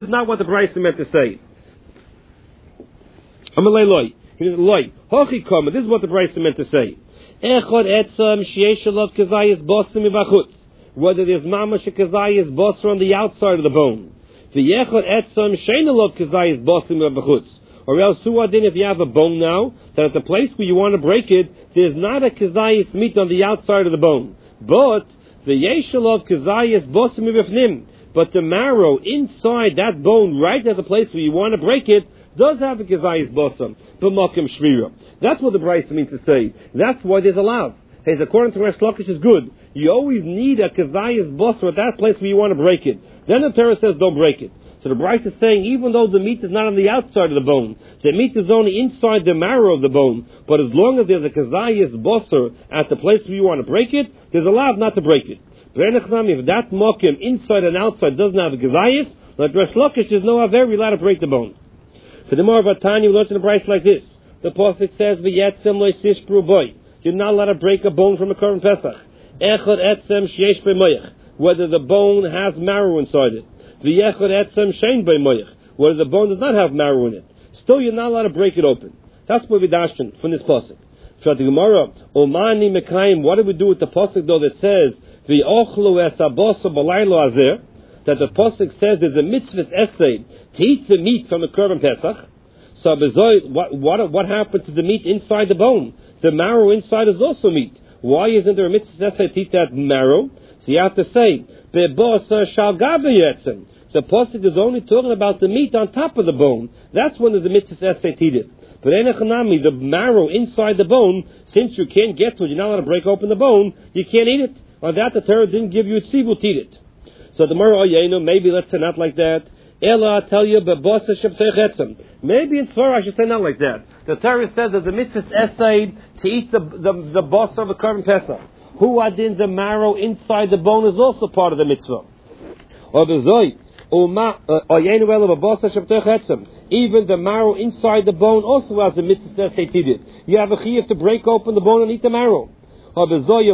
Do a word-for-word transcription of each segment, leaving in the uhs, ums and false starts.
is not what the Brisa meant to say. Amalei loy. Loy. Hochi kama. This is what the Brisa meant to say. Echad etzam sheyesh alav kazayis bosim mibachutz. Whether there's mamash kazayis bosser on the outside of the bone. V'yechad etzam shein alav kazayis bosim mibachutz. Or else suadin, if you have a bone now, that at the place where you want to break it, there's not a kazayis meat on the outside of the bone. But the yesh alav kazayis bosim mibachnim. But the marrow inside that bone, right at the place where you want to break it, does have a kazayis bosam, b'makim shvira. That's what the Brisa means to say. That's why there's a lav. Hey, according to Resh Lakish is good. You always need a kazayis bosam at that place where you want to break it. Then the Torah says don't break it. So the Brisa is saying even though the meat is not on the outside of the bone, the meat is only inside the marrow of the bone. But as long as there's a kazayis bosam at the place where you want to break it, there's a lav not to break it. If that mokim inside and outside doesn't have a kazayis, like Resh Lakish, there's no aver, we're allowed to break the bone. For the more of Tanya, we learned in the Brisa like this. The Pasuk says, "V'yetzem lo'isishpru boy." You're not allowed to break a bone from a Korban Pesach. Echad etzem sheyesh b'moyach. Whether the bone has marrow inside it. V'yechad etzem shein b'moyach. Whether the bone does not have marrow in it. Still, you're not allowed to break it open. That's what we dashed from this Pasuk. So the Gemara, Omani mekayim. What do we do with the Pasuk though that says, "V'ochlu es abosa b'laylo azer"? That the Pasuk says there's a mitzvah essay to eat the meat from the Korban Pesach. So what, what, what happened to the meat inside the bone? The marrow inside is also meat. Why isn't there a mitzvah essay to eat that marrow? So you have to say, Be'bosa shal gabe yetzem. The Pasuk is only talking about the meat on top of the bone. That's when there's a mitzvah essay to eat it. But enechanami, the marrow inside the bone, since you can't get to it, you're not allowed to break open the bone, you can't eat it. Or that the Torah didn't give you a tzivut to eat it. So the Mara Oyenu, maybe let's say not like that. Ela, I tell you, maybe in Svar I should say not like that. The Torah says there's a mitzvah essay to eat the the, the boss of the Korban Pesach. Who adin the marrow inside the bone is also part of the mitzvah. Even the marrow inside the bone also has a mitzvah essay to eat it. You have a chiyuv to break open the bone and eat the marrow. What do I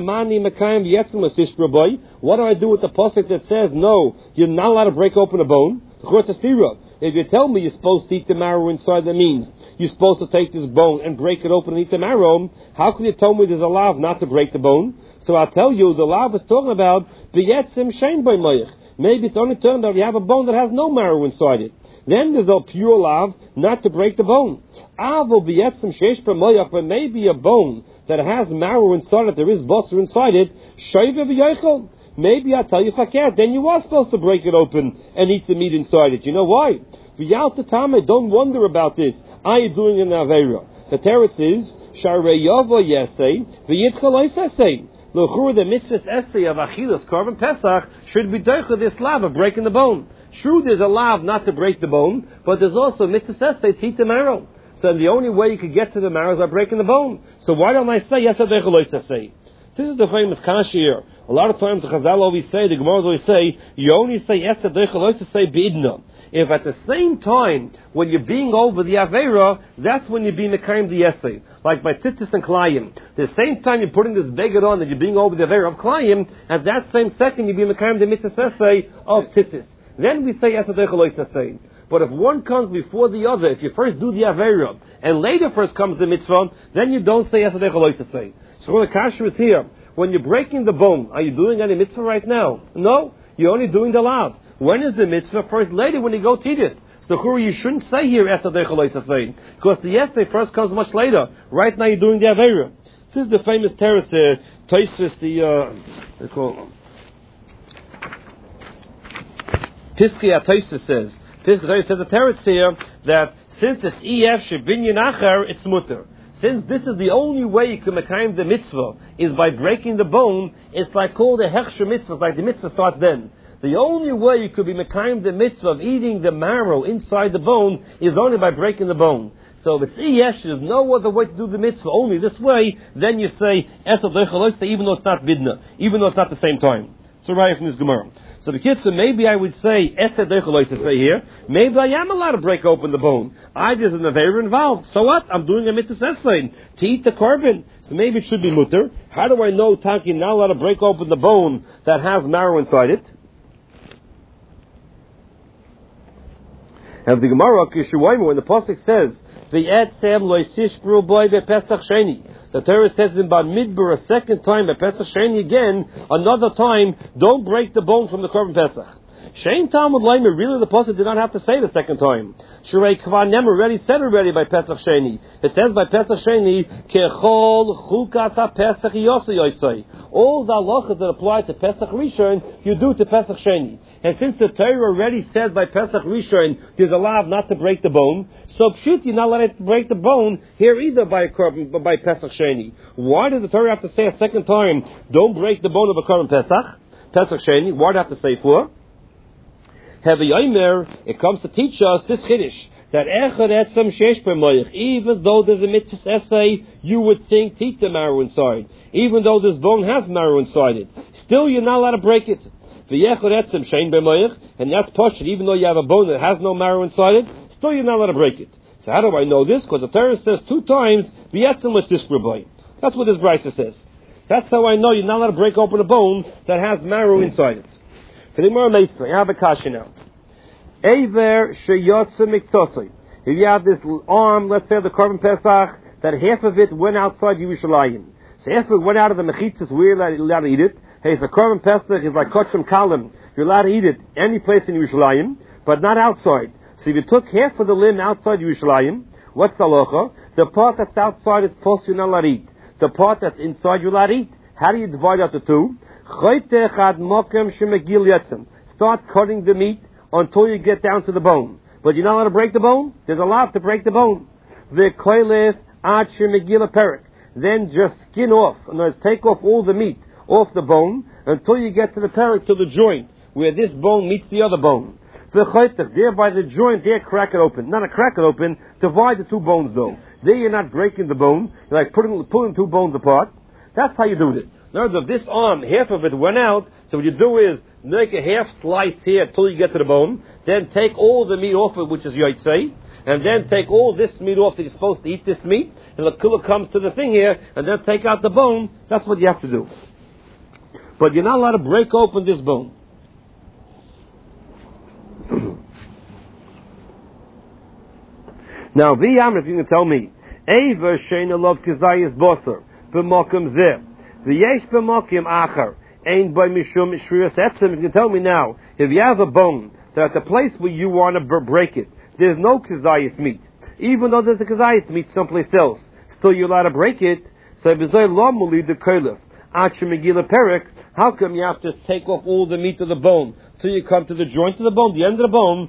do with the pasuk that says no, you're not allowed to break open a bone? If you tell me you're supposed to eat the marrow inside, that means you're supposed to take this bone and break it open and eat the marrow. How can you tell me there's a lav not to break the bone? So I'll tell you the lav is talking about maybe it's only talking about you have a bone that has no marrow inside it. Then there's a pure lav not to break the bone. But maybe a bone that has marrow inside it, there is basar inside it, maybe I tell you fakir, then you are supposed to break it open and eat the meat inside it. You know why? Don't wonder about this. Are you doing an aveira? The teretz is shareyava yesei v'yitchalos esei. L'chur the mitzvah's essay of achilas korban pesach should be deicha this lav of breaking the bone. True, there's a lav not to break the bone, but there's also a mitzvah's essay to eat the marrow. So the only way you could get to the marrow is by breaking the bone. So why don't I say yes adeicha lo yisasei? This is the famous kasha here. A lot of times the Chazal always say, the Gemara always say, you only say yes adeicha lo yisasei b'idna. If at the same time, when you're being over the Aveira, that's when you're being Mekayim the essay. Like by Tzitzis and Klayim. The same time you're putting this beggar on that you're being over the Aveira of Klayim, at that same second you're being Mekayim the Mitzvah essay of Tzitzis. Then we say Esadech Lo Yisasei. But if one comes before the other, if you first do the Aveira, and later first comes the Mitzvah, then you don't say Esadech Lo Yisasei. So when the Kasher is here, when you're breaking the bone, are you doing any Mitzvah right now? No. You're only doing the Lav. When is the mitzvah? First later when you go to eat it. So Churi, you shouldn't say here Esadech Lo Yisasei, because the Yesay first comes much later. Right now you're doing the Aveira. This is the famous terrace, uh, Tosfos, the, uh, they call Piskei HaTosfos says, Piskei HaTosfos says a terrace here, that since it's E F Shebinyan Acher, it's mutter. Since this is the only way you can mekayim the mitzvah, is by breaking the bone, it's like called a hechsher mitzvah, it's like the mitzvah starts then. The only way you could be mekayim the mitzvah of eating the marrow inside the bone is only by breaking the bone. So if it's iyesh, there's no other way to do the mitzvah, only this way, then you say, Esad Deichaloisa, even though it's not bidna, even though it's not the same time. So right from this Gemara. So the kids, so maybe I would say, Esad Deichaloisa say here, maybe I am allowed to break open the bone. I there's an aveira involved. So what? I'm doing a mitzvah essay to eat the korban. So maybe it should be mutter. How do I know Taki not allowed to break open the bone that has marrow inside it? And the Gemara, when the Pasuk says, V'etzem lo yisishbru boy bePesach Sheni, the Torah says in Bamidbar a second time, by Pesach Sheni again, another time, don't break the bone from the Korban Pesach. Shein Talmud Leimer, really the Pasuk did not have to say the second time. Shrei Kvan Nem already said already by Pesach Sheni. It says by Pesach Sheni, Kechol Chukas HaPesach Yosei Yosei. All the halachas that apply to Pesach Rishon, you do to Pesach Sheni. And since the Torah already said by Pesach Rishon, there's allowed not to break the bone, so Pshut, you're not allowed to break the bone here either by Korban, by Pesach Sheni. Why did the Torah have to say a second time, don't break the bone of a Korban Pesach, Pesach Sheni? Why did it have to say for? Heavy Yomer, it comes to teach us this Chiddush, that Echad Etzem Sheish B'Moich, even though there's a mitzvah essay, you would think teeth the marrow inside. Even though this bone has marrow inside it, still you're not allowed to break it. V'Echad Etzem Shein B'Moich, and that's Pashut, even though you have a bone that has no marrow inside it, still you're not allowed to break it. So how do I know this? Because the Torah says two times, V'Etzem L'Sishb'Boy. That's what this Brisa says. That's how I know you're not allowed to break open a bone that has marrow inside it. For the Gemara Meisra, I have a kasha now. Eiver sheyotze miktosoi. If you have this arm, let's say the Korban Pesach, that half of it went outside Yerushalayim. So half of it went out of the mechitzas, we're allowed to eat it. Hey, so Korban Pesach is like Kotchem Kalim. You're allowed to eat it any place in Yerushalayim, but not outside. So if you took half of the limb outside Yerushalayim, what's the halacha? The part that's outside is pos, you're not allowed to eat. The part that's inside, you're allowed to eat. How do you divide out the two? Start cutting the meat until you get down to the bone. But you're not allowed to break the bone? There's a lot to break the bone. Then just skin off, and let's take off all the meat off the bone until you get to the perik, to the joint, where this bone meets the other bone. There by the joint, there crack it open. Not a crack it open, divide the two bones though. There you're not breaking the bone, you're like putting, pulling two bones apart. That's how you do it. In other words, if this arm, half of it went out, so what you do is make a half slice here till you get to the bone, then take all the meat off it, which is yotzei, and then take all this meat off that you're supposed to eat this meat, and the kula comes to the thing here, and then take out the bone. That's what you have to do. But you're not allowed to break open this bone. Now, v'yam, if you can tell me, Eiver sheina lov kizayis boser, b'mokum zeh, v'yesh b'mokum achar, ain't by mishum shrius etzem. You can tell me now, if you have a bone, that at the place where you want to break it, there's no kizayis meat. Even though there's a kizayis meat someplace else, still you're allowed to break it. So b'zay lo muli de koilef, achi megila perik, how come you have to take off all the meat of the bone till you come to the joint of the bone, the end of the bone,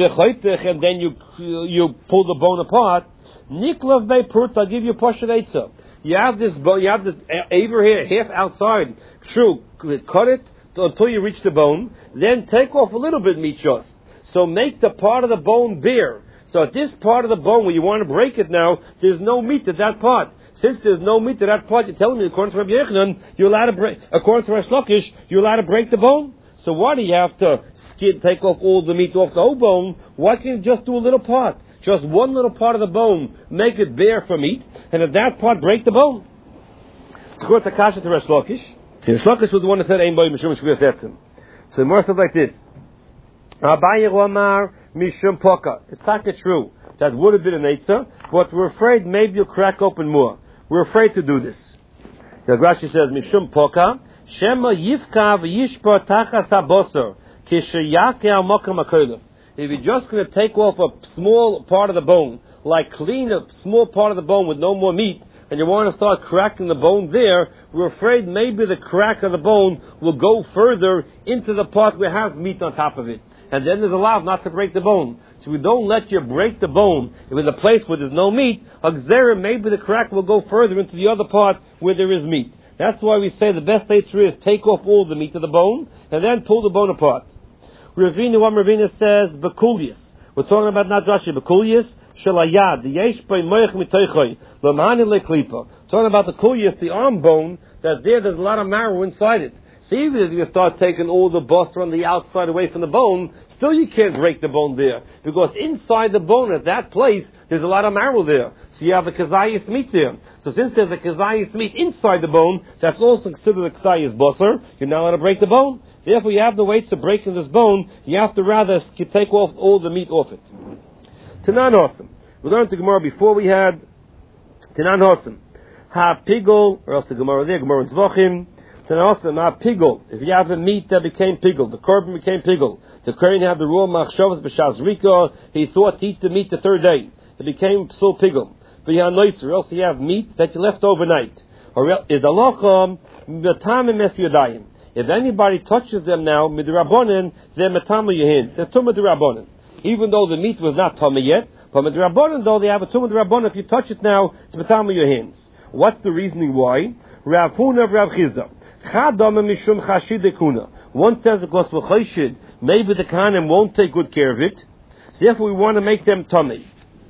and then you you pull the bone apart? Niklav be'prut, I'll give you a pashut eitzah. You have this bone, you have this aver here, half outside. True, cut it until you reach the bone, then take off a little bit meat just. So make the part of the bone bare. So at this part of the bone where you want to break it now, there's no meat at that part. Since there's no meat to that part, you're telling me, according to Rabbi Yechanan, you're allowed to break, according to Resh Lakish, you're allowed to break the bone. So why do you have to skin, take off all the meat off the whole bone? Why can't you just do a little part? Just one little part of the bone, make it bare for meat, and at that part, break the bone. So according to Kasha to Resh Lakish, Resh Lakish was the one that said, Ein boi mishum shviyas etzem. So more stuff like this. Abaye Romar mishum poka. It's not true. That would have been an eitzah, but we're afraid maybe you'll crack open more. We're afraid to do this. The Rashi says, Mishum poka, Shema yifka v'yishpa tachas haboser, kishayake al-mokam hakoilef. If you're just going to take off a small part of the bone, like clean a small part of the bone with no more meat, and you want to start cracking the bone there, we're afraid maybe the crack of the bone will go further into the part where it has meat on top of it. And then there's a law not to break the bone. So we don't let you break the bone. If in the place where there's no meat, a gzera, maybe the crack will go further into the other part where there is meat. That's why we say the best eitzah is take off all the meat of the bone, and then pull the bone apart. Ravina, one Ravina says, Bekulius. We're talking about not Rashi, Bekulius, Shalayad, the Yesh by Moich Mitoichoi, Lamani Leklipa. Talking about the Kulius, the arm bone, that there, there's a lot of marrow inside it. So even if you start taking all the bust on the outside away from the bone, still you can't break the bone there. Because inside the bone, at that place, there's a lot of marrow there. So you have a kazayas meat there. So since there's a kazayas meat inside the bone, that's also considered a kazayas busser. You're not allowed to break the bone. Therefore, you have the weights of breaking this bone. You have to rather take off all the meat off it. Tanan Hosim. We learned the Gemara before we had Tanan Hosim. Ha Pigel, or else the Gemara there, Gemara in Zvachim. Tanan Hosim, Ha Pigel. If you have a meat that became Pigel, the korban became Pigel. The Kohen had the rule Machshavas B'Shas Rika. He thought to eat the meat the third day. It became so Pigel. But you have nicer, or else you have meat that you left overnight. Or is Allah Matam Mes Yodayim. If anybody touches them now, midrabanan, they're matama your hands. They're tumah d'rabanan. Even though the meat was not tumah yet, but midrabanan though they have a tumah d'rabanan. If you touch it now, it's matama your hands. What's the reasoning why? Rav Huna of Rav Chizda. Chadama mishum chashid dekuna. One says because v'chayshid, maybe the kahanim won't take good care of it. So therefore we want to make them tummy.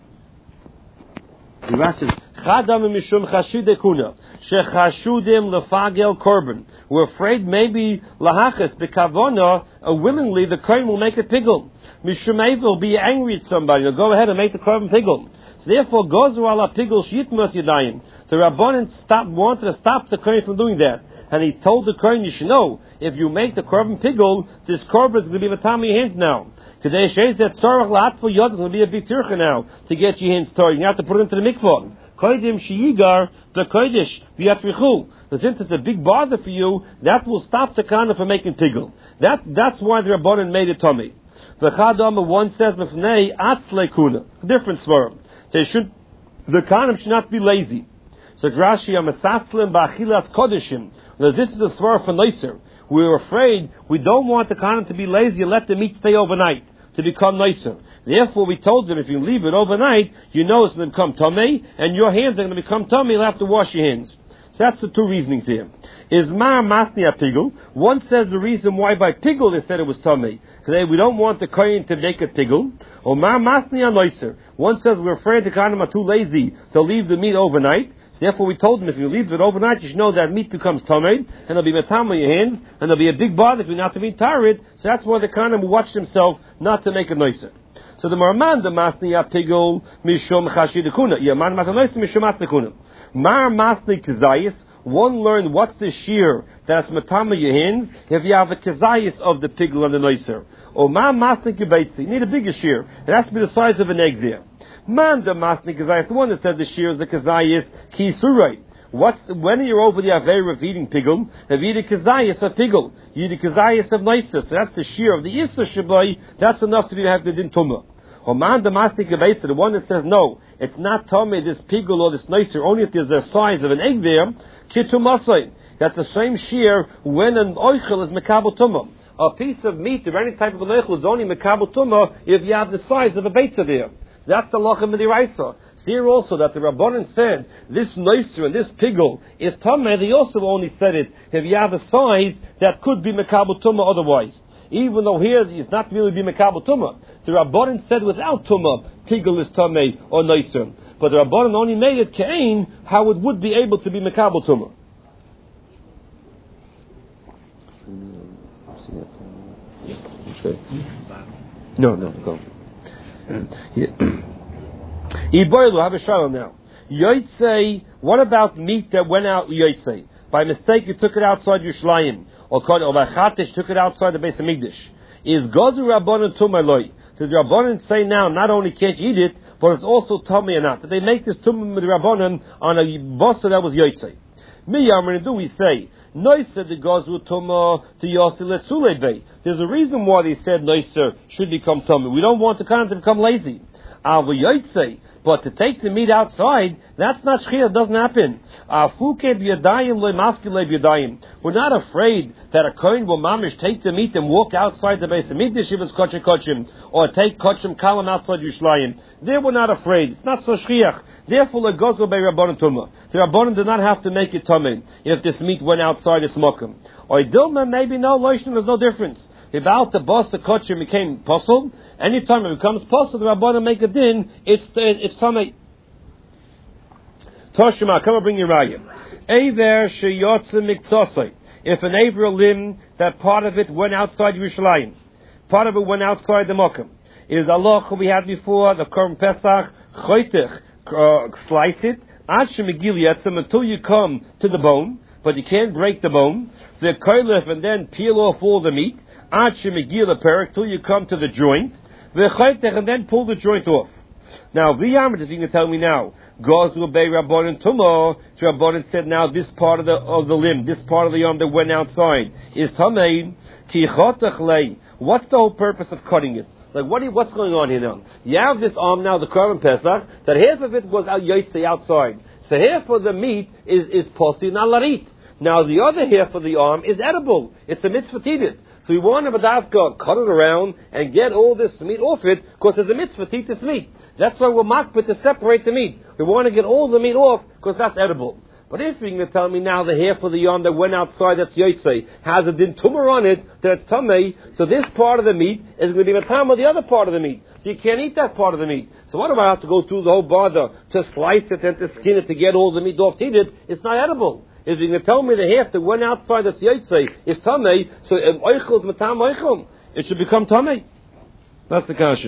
The Rav says, Chadama mishum chashid dekuna. Shechashudim lefagel korban. We're afraid maybe lahachas bekavona, uh, willingly the kohen will make it pigel. Mishumay will be angry at somebody. He'll go ahead and make the korban pigel. So therefore, gozu ala pigel shitmas yadayim. The Rabbanan stop wanted to stop the kohen from doing that, and he told the kohen, you should know, if you make the korban pigel, this korban is going to be matami your hands now. Today, says that sorach lahatfu yod is going to be a big tircha now to get your hands torn. You have to put it into the mikvah. Koidim shiyigar the kodesh v'yatrichu. Since it's a big bother for you, that will stop the kana from making pigel. That that's why the Rabbanan made it tummy. The Chadam one says mefnei atzle kuna. Different svar. They should the kana should not be lazy. So Rashi amasaslim ba'achilas kodeshim. This is a svar for nicer. We're afraid we don't want the kana to be lazy and let the meat stay overnight to become nicer. Therefore, we told them if you leave it overnight, you know it's going to become tummy, and your hands are going to become tummy. You'll have to wash your hands. So that's the two reasonings here. Is mar masni a pigel? One says the reason why by pigel they said it was tummy because we don't want the kohen to make a pigel. Or mar masni a noiser. One says we're afraid the kohen are too lazy to leave the meat overnight. Therefore, we told them if you leave it overnight, you should know that meat becomes tummy, and there'll be metam on your hands, and there'll be a big bother if you're not to be tired. So that's why the kohen will watch himself not to make a noiser. So the Marman the Masni Apigol Mishum Chashidakuna. Yaman Masanois Mishum Astakuna. Mar Masni Kazayis. One learned what's the shear that's matama your hands if you have a kazayis of the pigel and the noiser. Or Mar Masni Kibaitzi. You need a bigger shear. It has to be the size of an egg there. Man the Masni Kazayis. The one that said the shear is the kazayis Kisurai. What's the, when you're over the Aveir of eating pigel, have you eat a kazayas of pigel, you eat a kazayas of noiser. So that's the shear of the Issa Shabai. That's enough to be have the din tumah. Or man the mastic debates the one that says no, it's not tummy this pigel or this nicer, only if there's a size of an egg there. Kitumasai. That's the same shear when an oichel is mekabel tumah. A piece of meat or any type of an oichel is only mekabel tumah if you have the size of a beitza there. That's the lachem midiraisa. Here also that the Rabbanan said this nicer and this pigel is tumah. They also only said it if you have a size that could be mekabel tumah otherwise. Even though here it's not really be mekabel tumah. The Rabbanan said without tumah, pigel is tamei or nicer. But the Rabbanan only made it kain how it would be able to be mekabel tumah. Okay. No, no, go. Iboilu, have a shalom now. Yotzei, what about meat that went out yotzei? By mistake you took it outside Yerushalayim. Or by Chatish took it outside the Beis Hamikdash. Is Gozu Rabbanan Tumah Loi? Does the Rabbanan say now not only can't you eat it, but it's also tummy or not? Did they make this Tumah with the Rabbanan on a bossa that was Yotzei? Mi Yamrin do we say, Noiser the Gozu Tumah to Yossi Letzulei Bey. There's a reason why they said Noiser should become tummy. We don't want the kind to become lazy. Avu Yotzei. But to take the meat outside, that's not shchiyah. It doesn't happen. We're not afraid that a kohen will mamish take the meat and walk outside the Beis Hamikdash if it's kachim kachim, or take kachim kalam outside Yerushalayim. There we're not afraid. It's not so shchiyah. Therefore, it goes by Rabbanan Tumah. The Rabbanan did not have to make it tumah if this meat went outside its mokum. Or Dilma, maybe no loishnim. There's no difference. About the boss the kachim became possible. Anytime it becomes possible, the Rabbanan make a din. It's it's tamei. Toshima, come and bring your raya. Eiver sheyotze miktsosai. If an aver limb, that part of it went outside Yerushalayim, part of it went outside the mokum. It is Allah we had before the Korban Pesach. Choitech, uh, slice it. Ad shemigil yetzem until you come to the bone, but you can't break the bone. The koilef and then peel off all the meat. Ad shemigil a perik till you come to the joint. The choitech and then pull the joint off. Now, v'yamrit, if you can tell me now, goes to obey Rabbanan Tumah, Rabbanan said now this part of the of the limb, this part of the arm that went outside, is Tamei, Tichotachlei. What's the whole purpose of cutting it? Like, what? You, what's going on here now? You have this arm now, the Korban Pesach, that half of it goes out Yotzei outside. So half of the meat is, is Posi Nalarit. Now, the other half of the arm is edible. It's a mitzvah tidit. So we want to badavka, cut it around and get all this meat off it, because there's a mitzvah to eat this meat. That's why we're makbid to separate the meat. We want to get all the meat off, because that's edible. But if you're going to tell me now the half of the arm that went outside, that's yotzei, has a din tumor on it, that's tamei, so this part of the meat is going to be matam of the other part of the meat. So you can't eat that part of the meat. So what do I have to go through the whole bother to slice it and to skin it to get all the meat off to eat it? It's not edible. If you're going to tell me the half that went outside that's yotzei is tamei, so if oichel is matam oichel, it should become tamei. That's the kasha.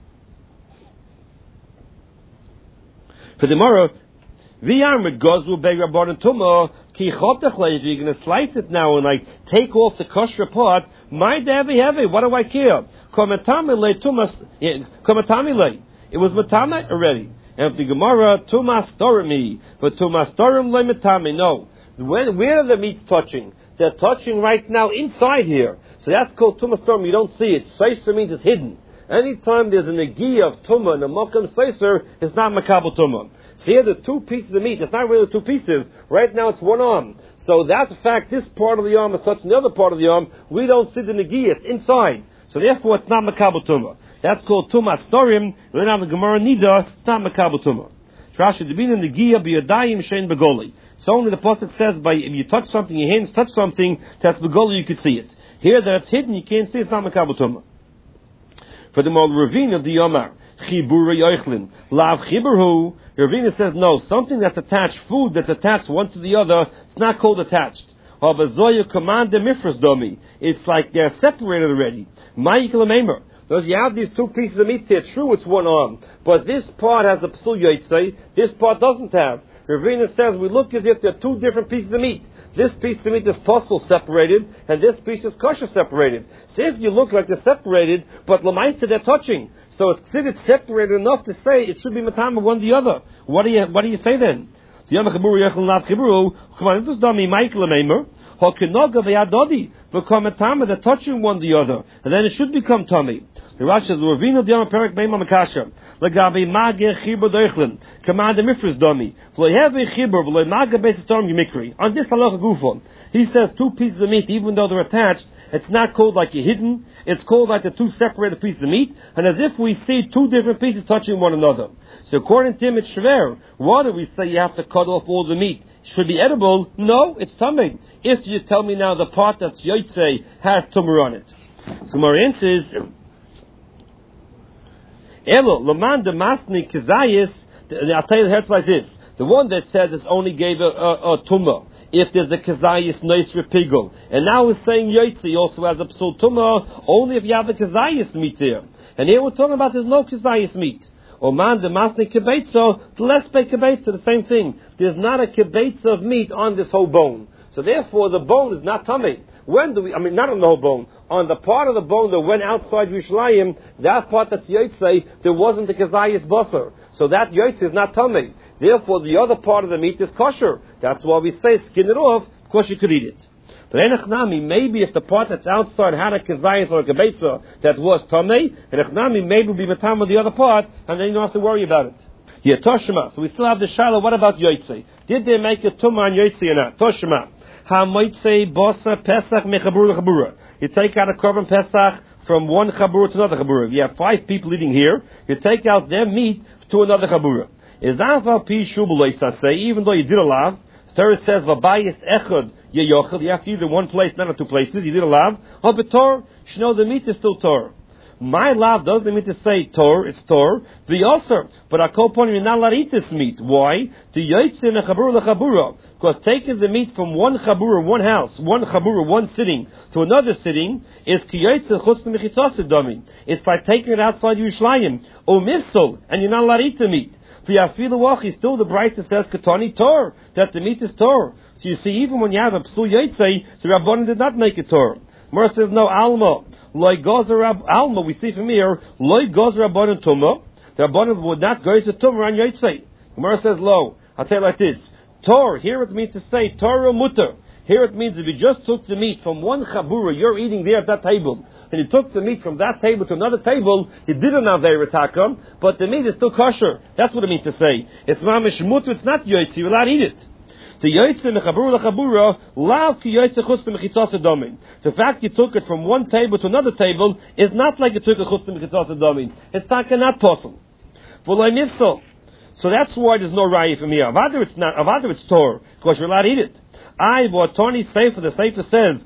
For tomorrow, v'yamrit gozu beg rabbanan tumah ki chotachlei. If you're going to slice it now and like take off the kosher part, my heavy heavy. What do I care? Komatami tumas komatami. It was matame already. And if the Gemara tumas storimi, but tumas storim le matame. No. When, where are the meats touching? They're touching right now inside here. So that's called tumas storim. You don't see it. Seiser means it's hidden. Anytime there's a negi of tumah and a makam seiser, it's not makabel tumah. So here the two pieces of meat, it's not really two pieces. Right now it's one arm. So that's a fact, this part of the arm is touching the other part of the arm. We don't see the negi, it's inside. So therefore it's not makabel tumah. That's called tumas storim. Learn out the Gemara nida, it's not makabel tumah. Rashi debina negiya biyadayim shein begoli. So only the pasuk says by if you touch something, your hands touch something, that's begoli, you could see it. Here that it's hidden, you can't see, it's not makabel tumah. For the Mol Ravina of the Yomar, Chibura Yoichlin, Lav Chiburhu, Ravina says no, something that's attached, food that's attached one to the other, it's not called attached. Havazoya command the mifras domi. It's like they're separated already. Ma'ikla Meimer. Those you have these two pieces of meat here, true it's one arm, but this part has a psul yotzei, this part doesn't have. Ravina says we look as if they're two different pieces of meat. This piece of meat is puzzle separated, and this piece is kosher separated. So if you look like they're separated, but lamaisa they're touching. So it's considered separated enough to say it should be matama one the other. What do you what do you say then? The Yom Chaburu Yechel Nav Chiburu, come on, this dummy Michael Meimer, Hokinoga Veyadodi, become matama, they're touching one the other, and then it should become tummy. The Rashi says, Ravina Diana Perak Beima Makasha, Lagabi Mageh Chibur Doichlin, command the Mifras Dummy, Vloheve Chibur, Vloy Mageh Beis Storm Yimikri. On this halacha gufon, he says two pieces of meat, even though they're attached, it's not called like you're hidden, it's called like the two separated pieces of meat, and as if we see two different pieces touching one another. So according to him, it's shver. Why do we say you have to cut off all the meat? Should be edible? No, it's tummy. If you tell me now the part that's yotzei has tumor on it. So Marian says, Elo, Laman de Masni Kazayis, I'll tell you the heads like this. The one that says it only gave a, a, a tumah. If there's a Kazayis nice repigel. And now we're saying Yaitzi also has a psul tumah, only if you have a Kazayis meat there. And here we're talking about there's no Kazayis meat. Or man de Masni Kebetzo, the less pay Kebetzo, the same thing. There's not a Kebetzo of meat on this whole bone. So therefore the bone is not tummy. When do we, I mean not on the whole bone, on the part of the bone that went outside Yerushalayim, that part that's Yotzei, there wasn't the Kazayis Basar. So that Yotzei is not tummy. Therefore the other part of the meat is kosher. That's why we say skin it off, of course you could eat it. But Enechnami, maybe if the part that's outside had a Kazayis or a Kebetza that was tummy, Enechnami maybe will be matam with the other part, and then you don't have to worry about it. Here, Toshima. So we still have the Shiloh, what about Yotzei? Did they make a tumah on Yotzei or not? Toshima. Ha-moitzei bosa pesach mechabur lechabura. You take out a korban pesach from one chabura to another chabura. You have five people eating here. You take out their meat to another chabura. Is that pi shubulei say? Even though you did a lav, Torah says v'bayis echad yeyochel. You have to eat in one place, not in two places. You did a lav. Ha betor. You know the meat is still tor. My lav doesn't mean to say tor, it's tor. The osir, but I call upon you, you're not allowed to eat this meat. Why? The yotzei nechabura lechabura. Because taking the meat from one chabura, one house, one chabura, one sitting, to another sitting, is ki yotzei chutz mechitzas dami. It's like taking it outside Yerushalayim. O missal, and you're not allowed to eat the meat. V'yafilu wachi, still the Brisa says katani tor, that the meat is tor. So you see, even when you have a psul yotzei, the Rabbanan did not make it tor. Mora says no alma. Loi gozer Alma, we see from here, Loi gozer Rabbanan Tumah, the Rabbanan would not go to Tumah on Yotzei. Gemara says, lo, I'll tell you like this. Tor, here it means to say, Torah mutter. Here it means if you just took the meat from one chabura, you're eating there at that table, and you took the meat from that table to another table, you didn't have Veirataka, but the meat is still kosher. That's what it means to say. It's mamish mutter, it's not Yotzei, you're allowed to eat it. The Yotzei mechabura lechabura, lav ki Yotzei chutz mechitzas adomin. The fact you took it from one table to another table is not like you took it chutz mechitzas adomin. It's not not possible. V'loi nifsal. So that's why there's no raya from here. Avada it's not. Avada it's Torah, because you're allowed to eat it. I what Tony Sefer, the Sefer says,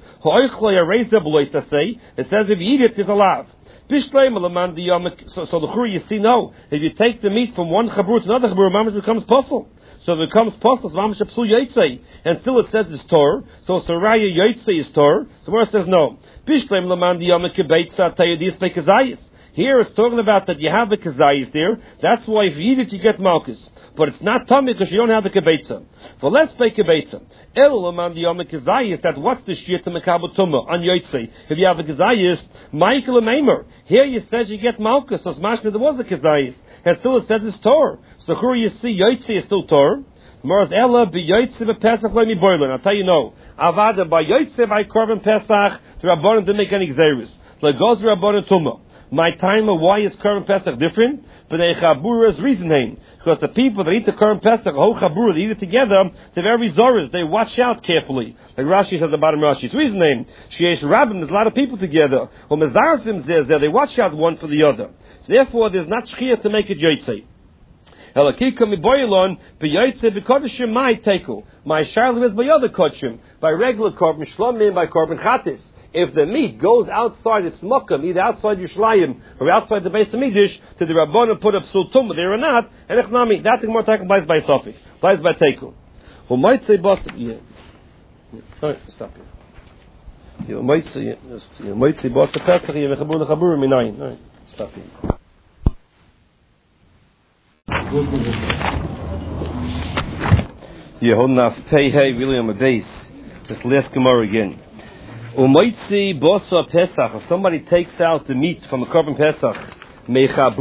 it says if you eat it, there's a lav. So, so the churi you see, no. If you take the meat from one chabur to another chabur, mamash becomes possible. So it becomes possible, mamash apsul yotzei, and still it says it's Torah. So Saraya yotzei is Torah. So where it says no. Here it's talking about that you have the kazayis there. That's why if you eat it, you get malchus. But it's not tummy because you don't have the kibetza. For let's play kibetza. Elaman the yom kazayis. That what's the shit to mekabel tumah on yotzei? If you have a kazayis, Michael and Maimer. Here you says you get malchus. So smashma there was a kazayis, and still it says it's Torah. So here you see yotzei is still Torah. Moraz ella be yotzei be pesach let me boiler. I'll tell you no. Avada by yotzei by korban pesach. The rabbanon didn't make any gzeris. Like goes rabbanon tumah. My time of why is Korban Pesach different? But the Chabura's reasoning. Because the people that eat the Korban Pesach, the whole Chabura, they eat it together, they're very Zoras. They watch out carefully. Like Rashi says at the bottom of Rashi's reasoning. Sheesh Rabbim, there's a lot of people together. Or Mezarasim says there, they watch out one for the other. So therefore, there's not Shchiyah to make it Yotzei. Elakika mi boilon beyotzei b'kodesh my teku. My sharlim is by other kodshim. By regular Korban Shlomim, by Korban Chatis. If the meat goes outside its mokum, either outside Yerushalayim or outside the Beis Hamikdash, to the Rabbanon put up sultum there or not, and echnami, that thing more taken buys by Sofik, buys by Teku. Who might say boss, yeah. Alright, stop here. You might say, you might say boss the Pesach, you mechabur lechabur minayin. Alright, stop here. Yehonaf pei hey really on my base. This last Gemara again. Umoitzi bosa Pesach. If somebody takes out the meat from a korban Pesach,